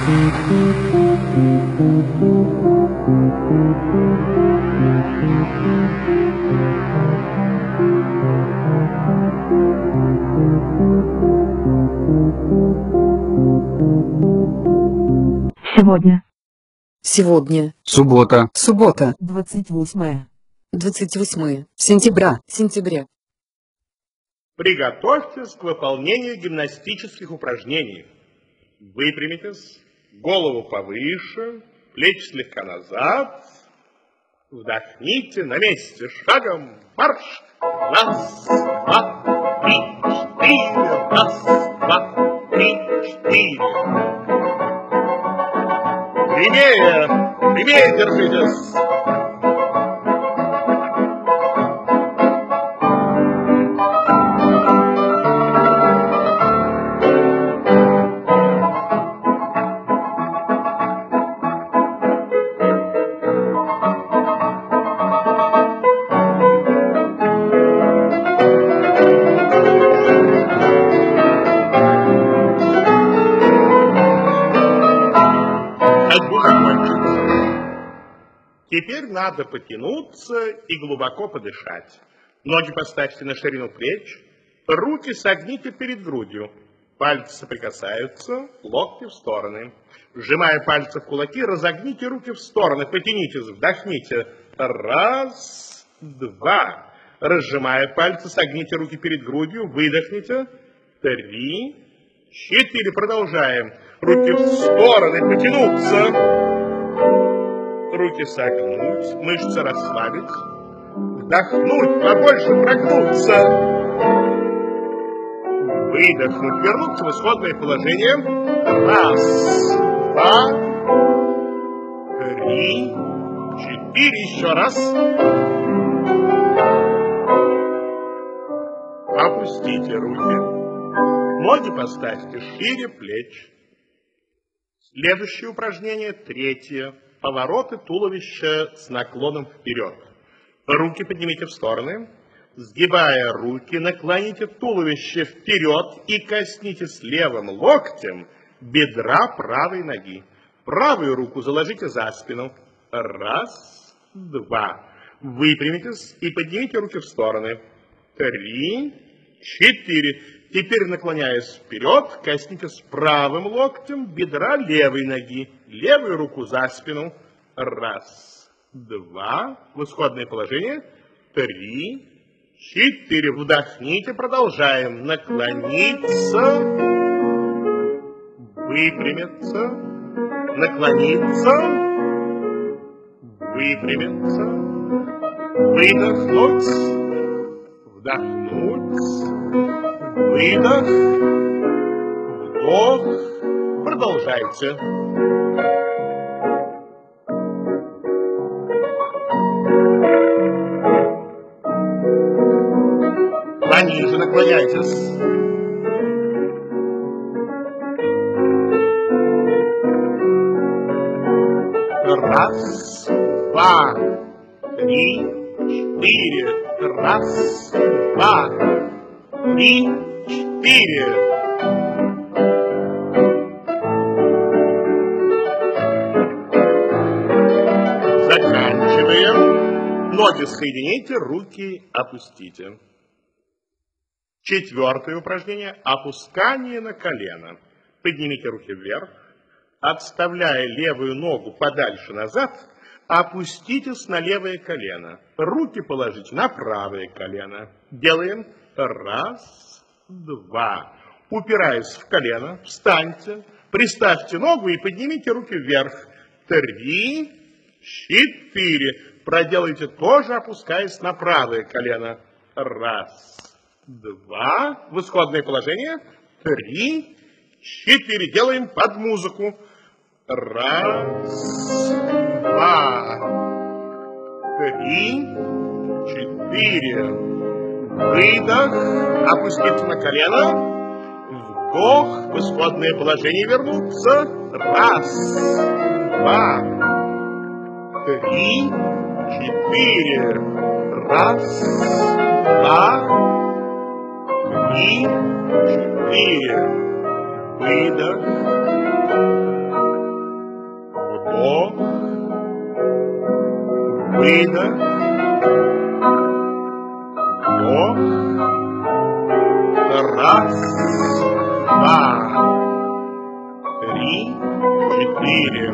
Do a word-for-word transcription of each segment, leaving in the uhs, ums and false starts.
Сегодня. Сегодня. Суббота. Суббота. двадцать восьмое. двадцать восьмое. Сентября. Сентября. Приготовьтесь к выполнению гимнастических упражнений. Выпрямитесь, голову повыше, плечи слегка назад. Вдохните на месте, шагом марш. Раз, два, три, четыре. Раз, два, три, четыре. Прямее, прямее держитесь. Теперь надо потянуться и глубоко подышать. Ноги поставьте на ширину плеч, руки согните перед грудью. Пальцы соприкасаются, локти в стороны. Сжимая пальцы в кулаки, разогните руки в стороны, потянитесь, вдохните. Раз, два. Разжимая пальцы, согните руки перед грудью, выдохните. Три, четыре. Продолжаем. Руки в стороны, потянуться. Руки согнуть, мышцы расслабить. Вдохнуть, побольше прогнуться. Выдохнуть, вернуться в исходное положение. Раз, два, три, четыре. Еще раз. Опустите руки. Ноги поставьте шире плеч. Следующее упражнение, третье. Повороты туловища с наклоном вперед. Руки поднимите в стороны. Сгибая руки, наклоните туловище вперед и коснитесь левым локтем бедра правой ноги. Правую руку заложите за спину. Раз, два. Выпрямитесь и поднимите руки в стороны. Три, четыре. Теперь, наклоняясь вперед, коснитесь правым локтем бедра левой ноги. Левую руку за спину. Раз, два. В исходное положение. Три, четыре. Вдохните, продолжаем. Наклониться. Выпрямиться. Наклониться. Выпрямиться. Выдохнуть. Вдохнуть. Выдох, вдох, продолжайте. Пониже наклоняйтесь. Раз, два, три, четыре. Раз, два, три, четыре. Заканчиваем. Ноги соедините, руки опустите. Четвертое упражнение. Опускание на колено. Поднимите руки вверх. Отставляя левую ногу подальше назад, опуститесь на левое колено. Руки положите на правое колено. Делаем. Раз, два. Упираясь в колено, встаньте, приставьте ногу и поднимите руки вверх. Три, четыре. Проделайте тоже, опускаясь на правое колено. Раз, два. В исходное положение. Три, четыре. Делаем под музыку. Раз, два, три, четыре. Выдох, опуститься на колено, вдох, в исходное положение вернуться. Раз, два, три, четыре. Раз, два, три, четыре. Выдох, Вдох. Выдох. Вдох. Раз, два, три, четыре.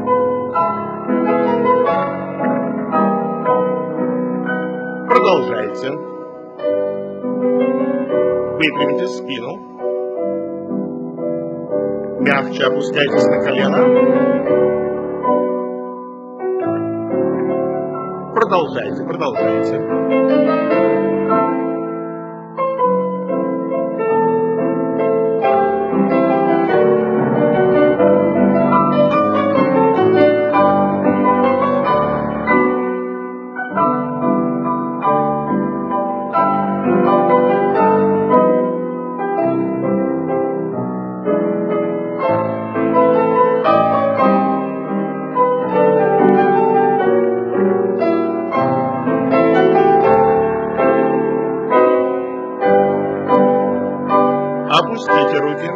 Продолжайте. Выпрямите спину. Мягче опускайтесь на колено. Продолжайте, продолжайте. Опустите руки.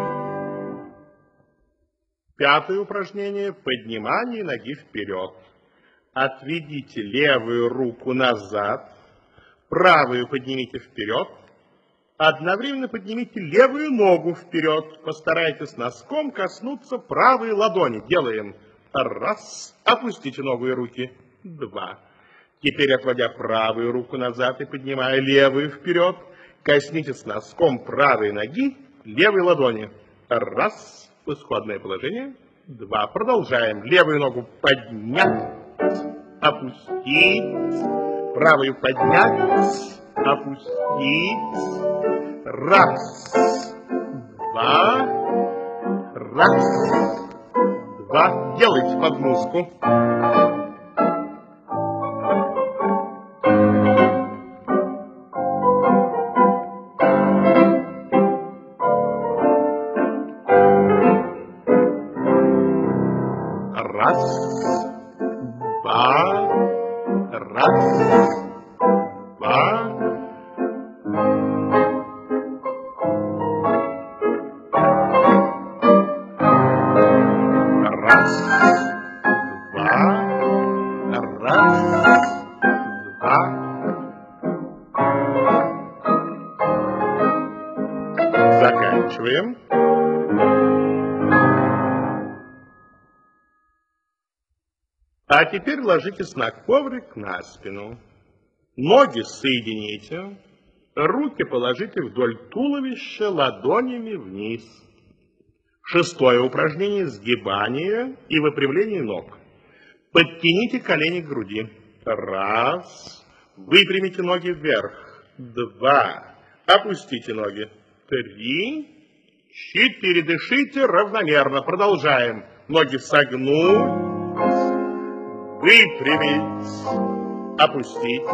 Пятое упражнение. Поднимание ноги вперед. Отведите левую руку назад. Правую поднимите вперед. Одновременно поднимите левую ногу вперед. Постарайтесь носком коснуться правой ладони. Делаем. Раз. Опустите ногу и руки. Два. Теперь, отводя правую руку назад и поднимая левую вперед, коснитесь носком правой ноги левой ладони. Раз. Исходное положение. Два. Продолжаем. Левую ногу поднять. Опустить. Правую поднять. Опустить. Раз. Два. Раз. Два. Делайте подмышку. Раз, два, раз, два. Раз, два, раз, два. Заканчиваем. А теперь ложитесь на коврик на спину. Ноги соедините. Руки положите вдоль туловища ладонями вниз. Шестое упражнение – сгибание и выпрямление ног. Подтяните колени к груди. Раз. Выпрямите ноги вверх. Два. Опустите ноги. Три. Четыре. Дышите равномерно. Продолжаем. Ноги согнуть. Выпрямить, опустить.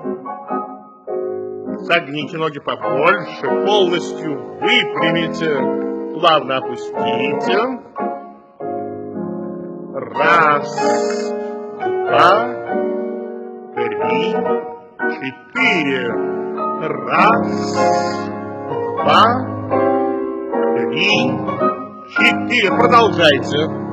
Согните ноги побольше, полностью выпрямите, плавно опустите. Раз, два, три, четыре. Раз, два, три, четыре. Продолжайте.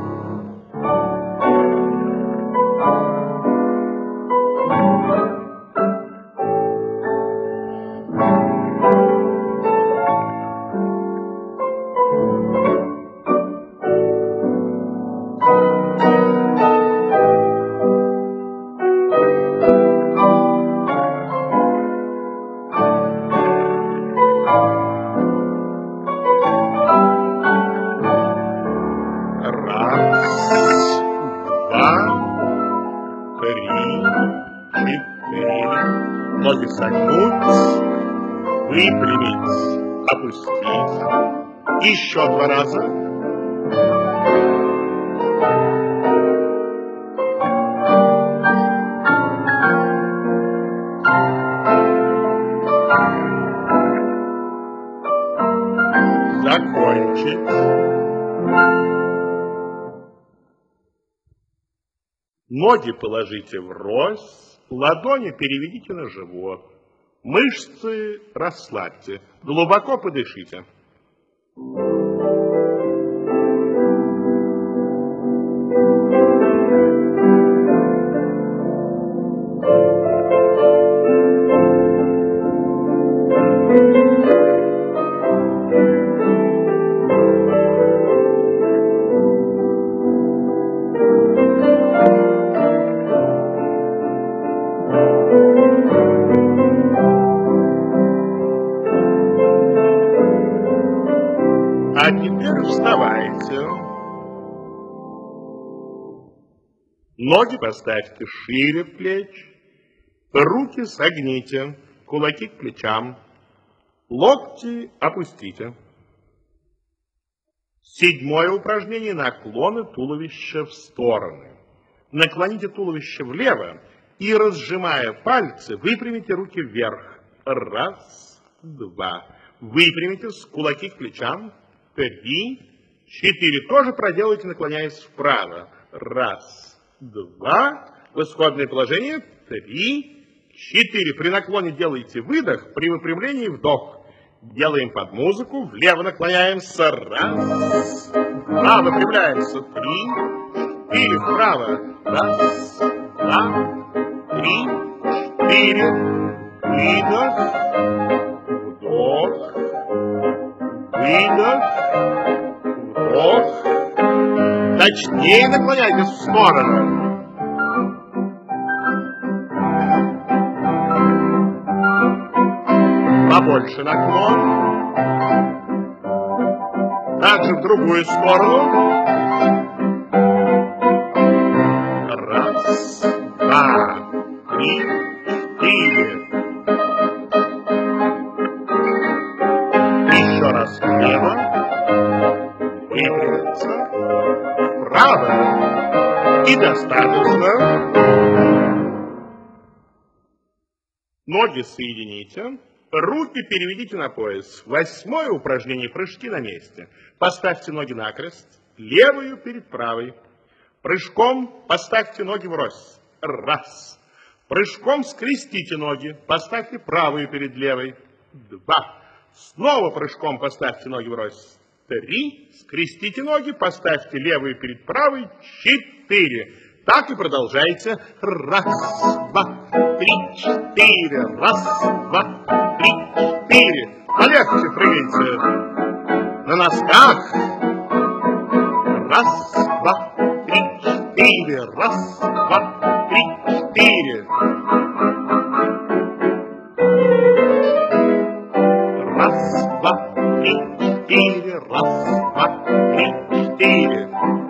Ноги согнуть, выпрямить, опустить. Еще два раза. Закончить. Ноги положите врозь. Ладони переведите на живот. Мышцы расслабьте. Глубоко подышите. А теперь вставайте. Ноги поставьте шире плеч, руки согните, кулаки к плечам, локти опустите. Седьмое упражнение — наклоны туловища в стороны. Наклоните туловище влево и, разжимая пальцы, выпрямите руки вверх. Раз, два. Выпрямите с кулаки к плечам. Три, четыре. Тоже проделайте, наклоняясь вправо. Раз, два. В исходное положение. Три, четыре. При наклоне делайте выдох, при выпрямлении вдох. Делаем под музыку. Влево наклоняемся. Раз, два. Выпрямляемся. Три, четыре. Вправо. Раз, два, три, четыре. Выдох, вдох, выдох, вдох. Точнее наклоняйтесь в сторону. Побольше наклон. Также в другую сторону. Раз, два, три, четыре. Еще раз влево. Выпрямиться. Вправо. И достаточно. Ноги соедините. Руки переведите на пояс. Восьмое упражнение — прыжки на месте. Поставьте ноги накрест, левую перед правой. Прыжком поставьте ноги врозь. Раз. Прыжком скрестите ноги. Поставьте правую перед левой. Два. Снова прыжком поставьте ноги врозь. Три. Скрестите ноги. Поставьте левую перед правой. Четыре. Так и продолжайте. Раз, два, три, четыре. Раз, два, три, четыре. Полегче прыгайте. На носках. Раз, два, три, четыре. Раз, два, три, четыре. Раз, два, три, четыре. Раз, два, три, четыре.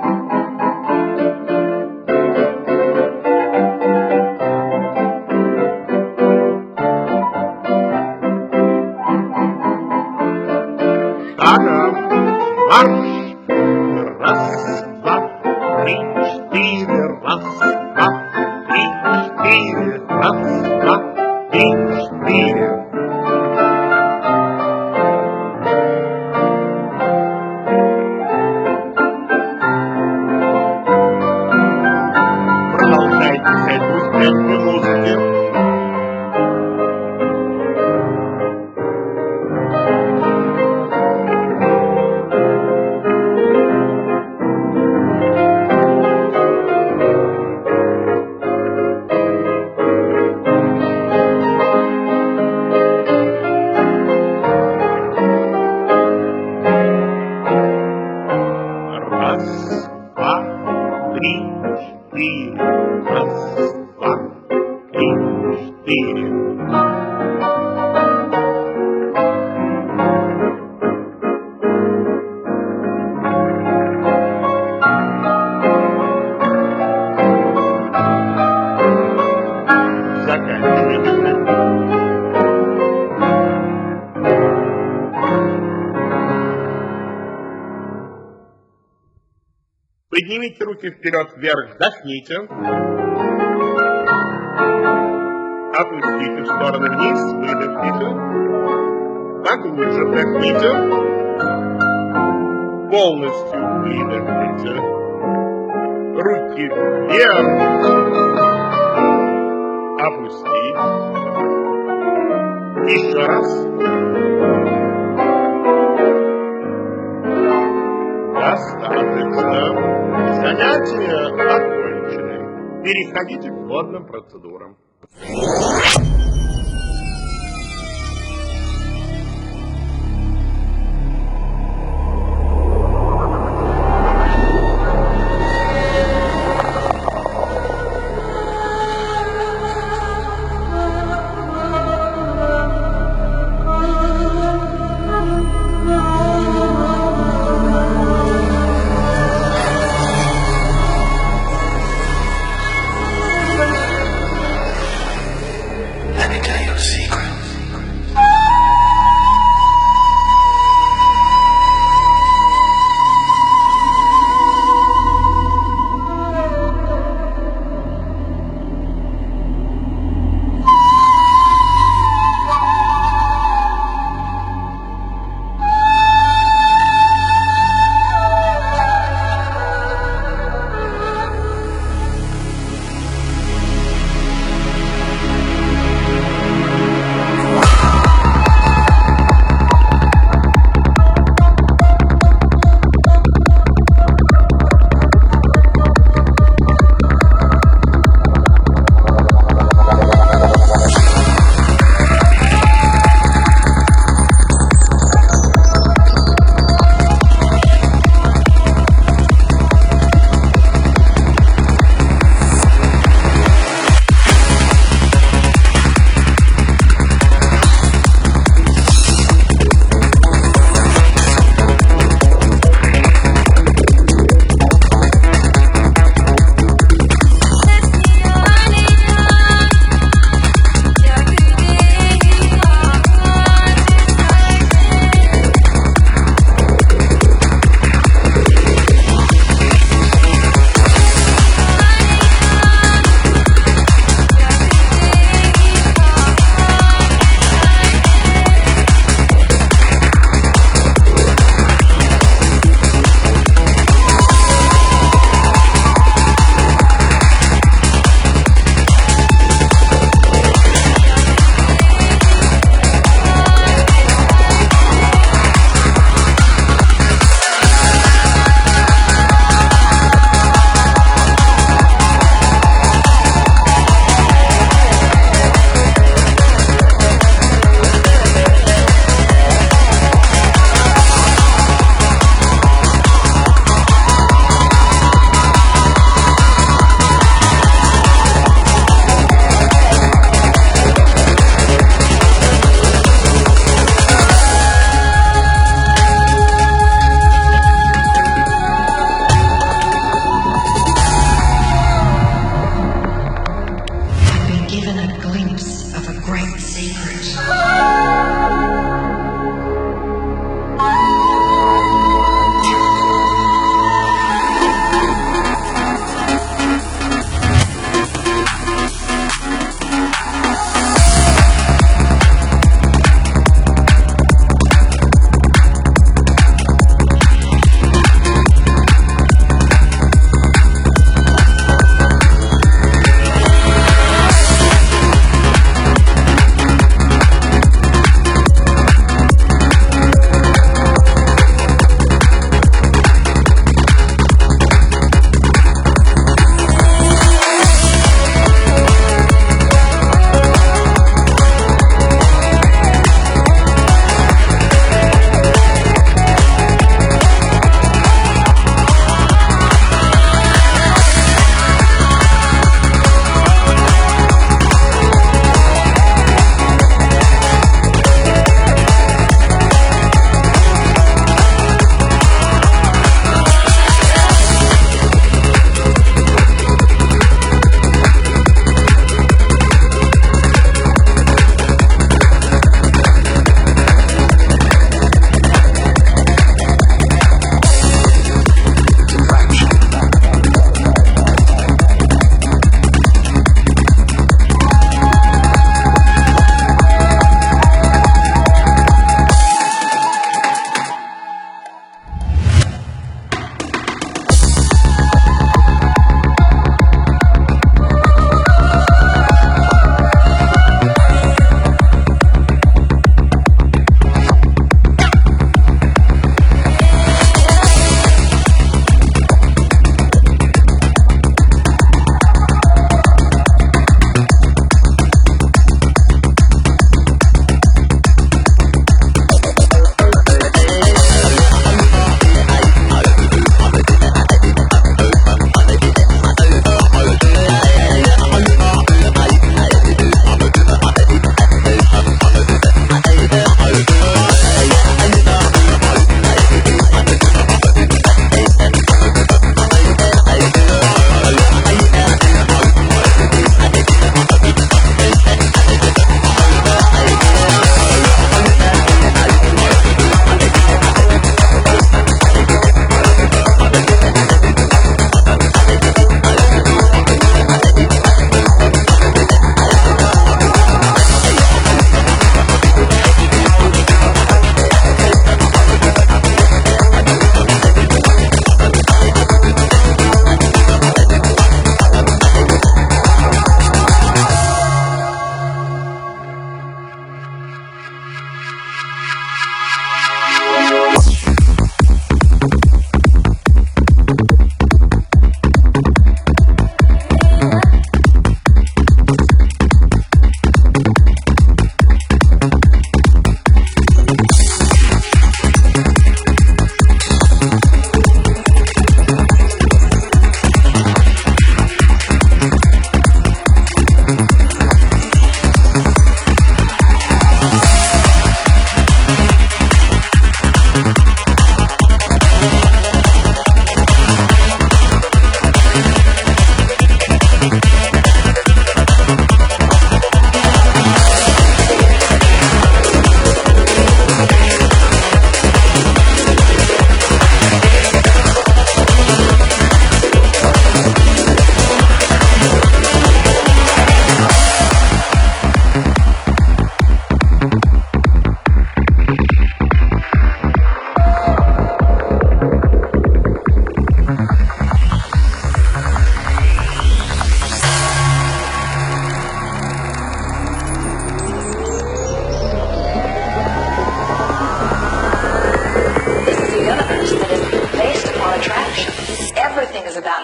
Марш! Раз, два, три, четыре. Раз, два, три, четыре. Раз, два, три, четыре. Продолжайте с этой успешной музыки. Поднимите руки вперед, вверх, вдохните. Опустите в стороны вниз, выдохните. Поглубже вдохните. Полностью выдохните. Руки вверх. Опустить. Еще раз. Достаточно. Занятия окончены. Переходите к водным процедурам.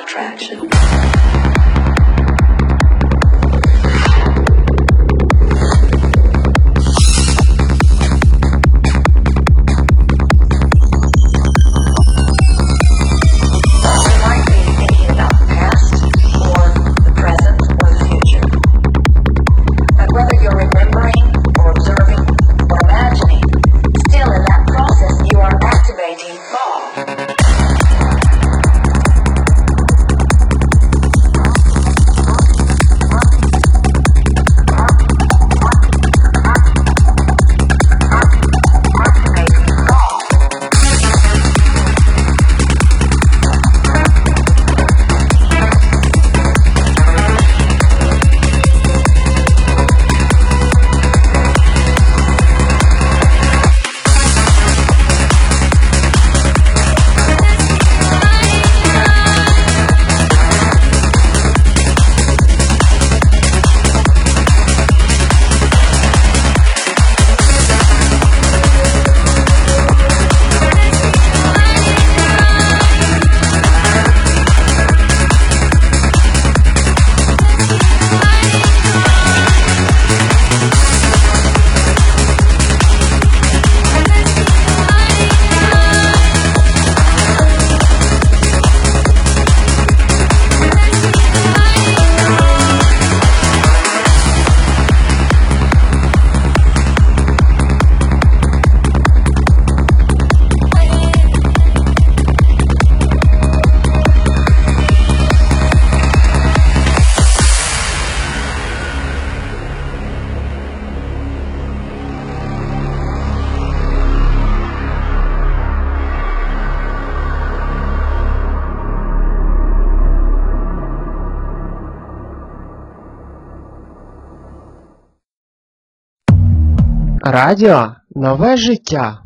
attraction. Радіо – нове життя.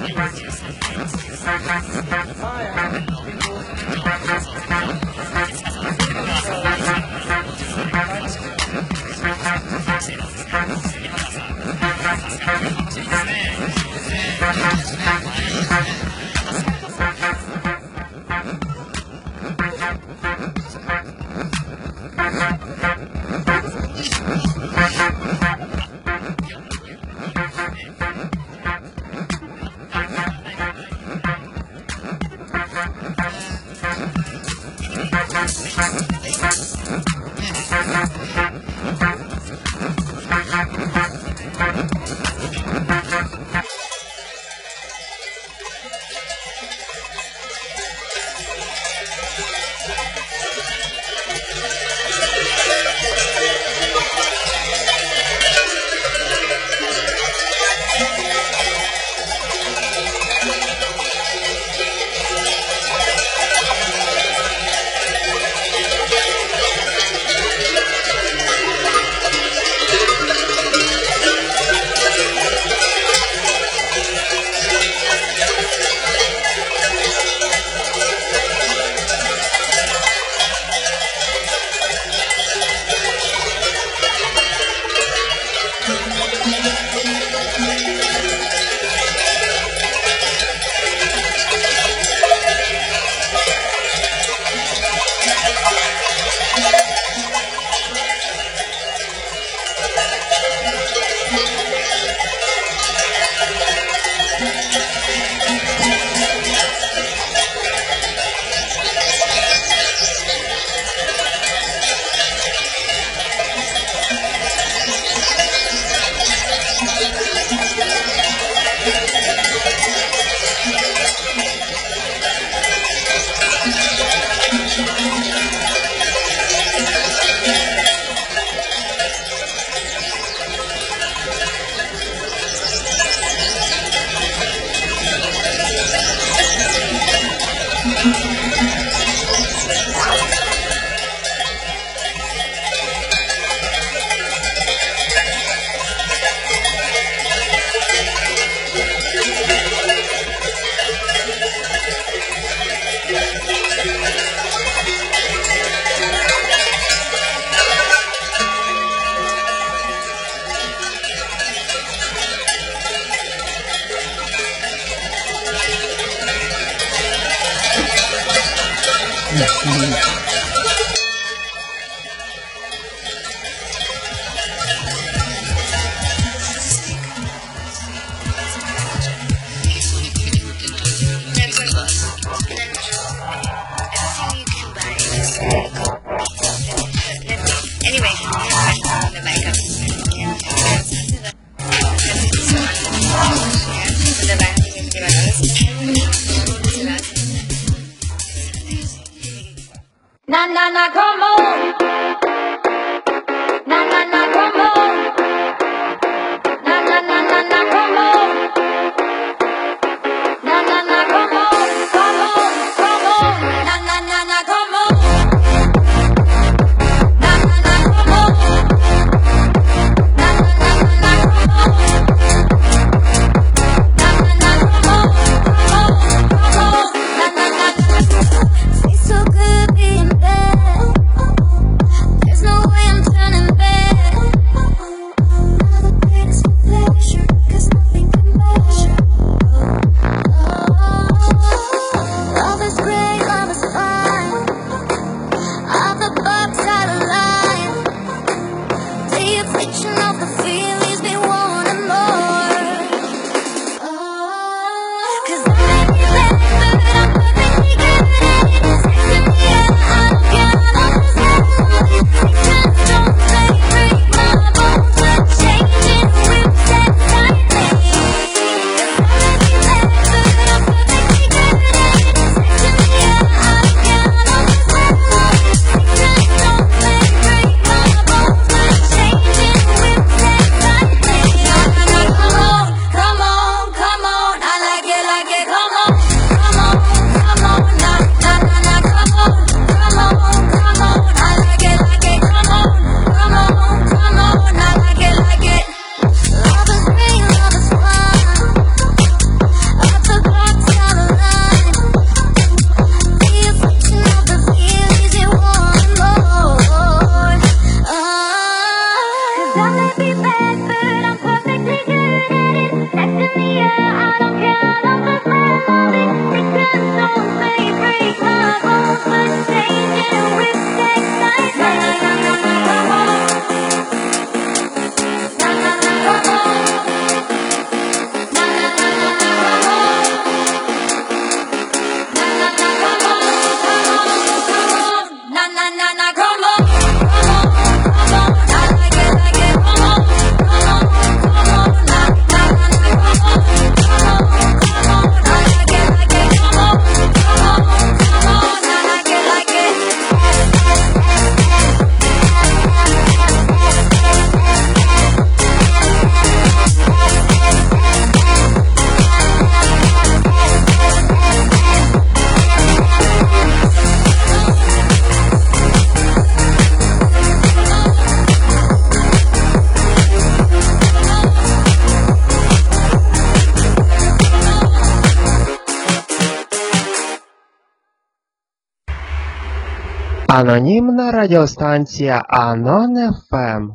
Na na na como Na na na como Na na na na na como Na na na como como como Na na na na como Na na na como Na na na na como Na na na como como como Na na na. It's so good being bad. Анонімна радіостанція Анон еф ем.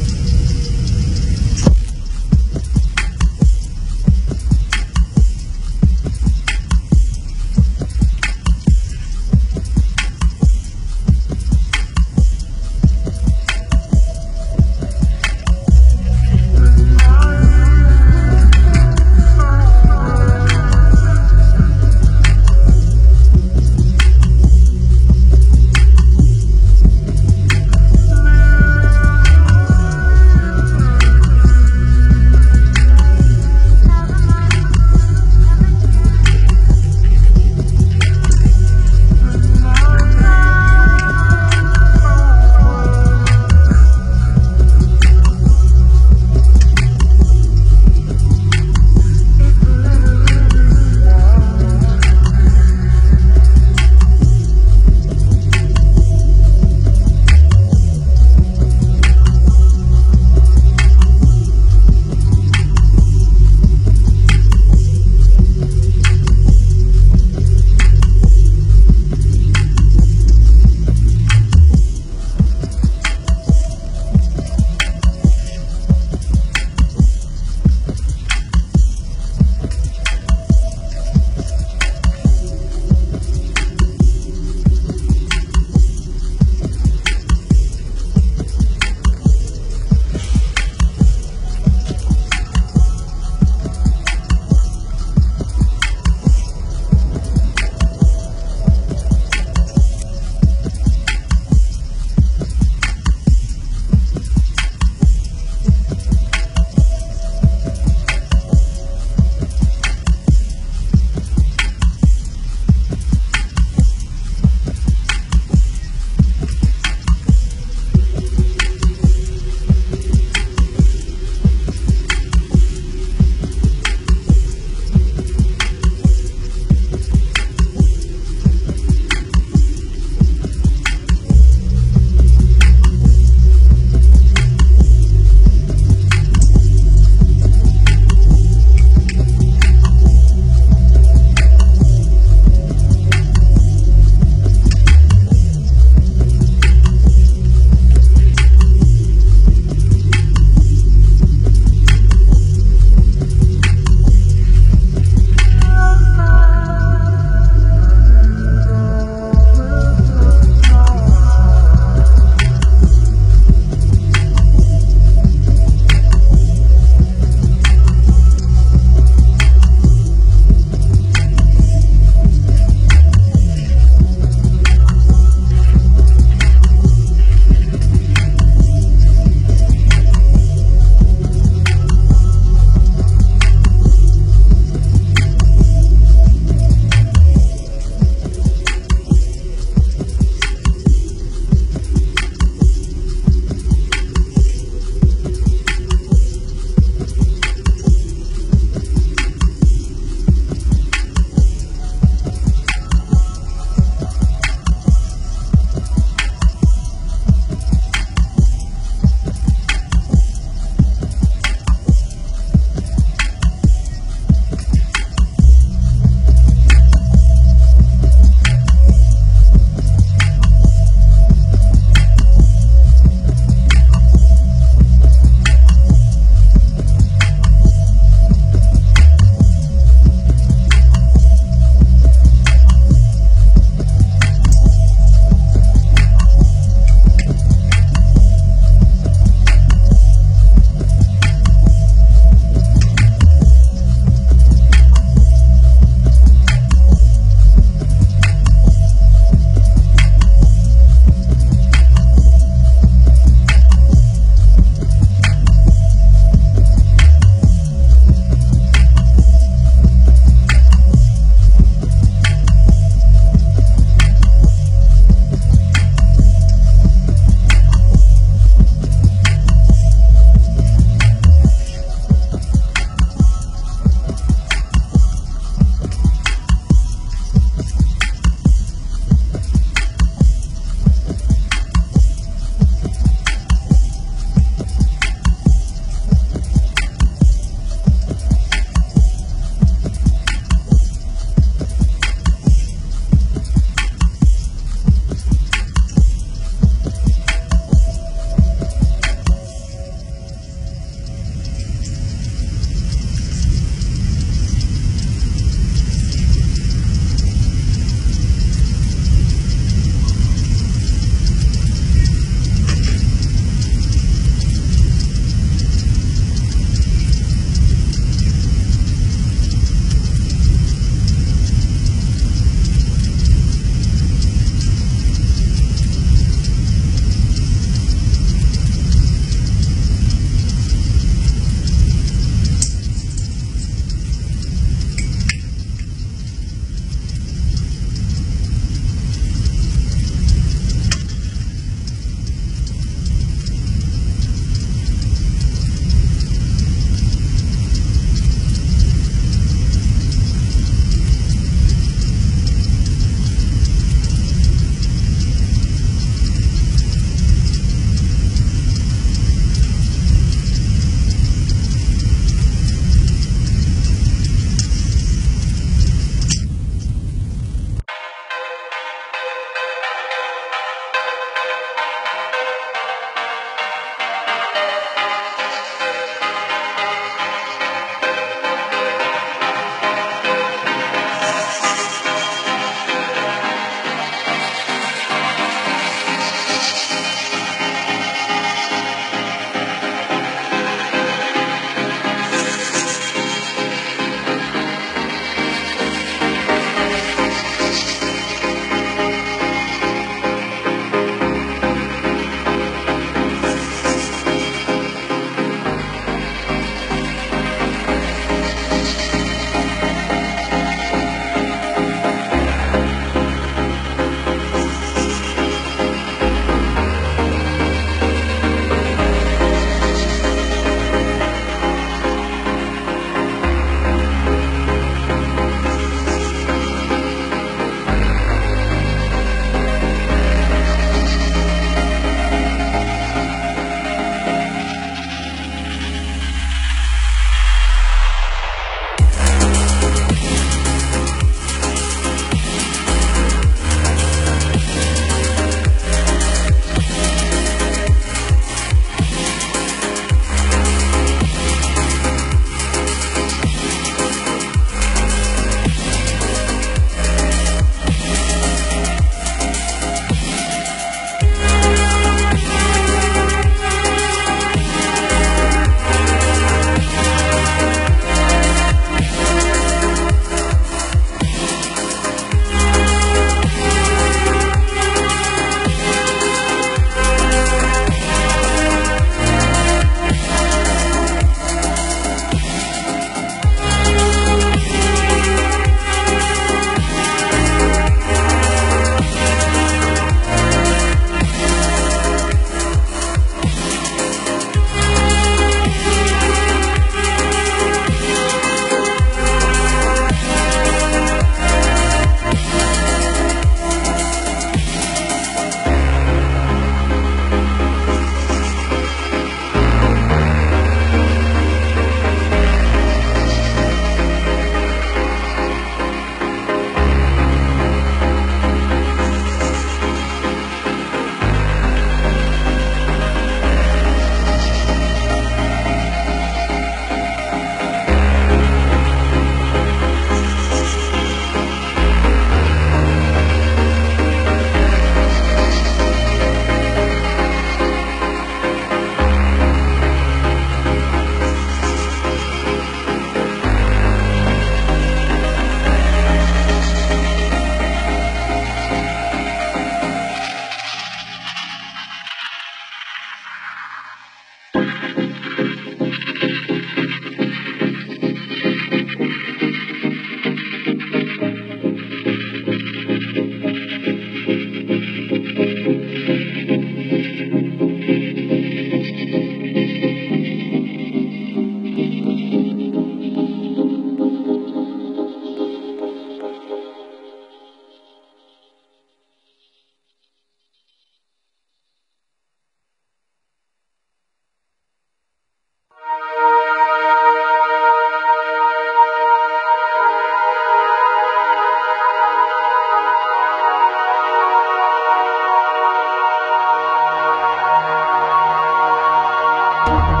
на